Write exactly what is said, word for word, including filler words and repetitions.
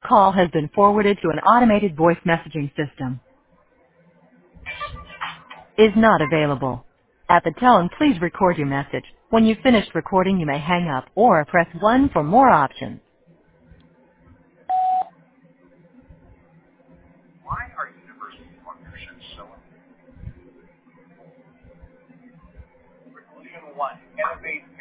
call has been forwarded to an automated voice messaging system. Is not available. At the tone, please record your message. When you've finished recording, you may hang up or press one for more options. Why are university partnerships so important? Conclusion one, innovate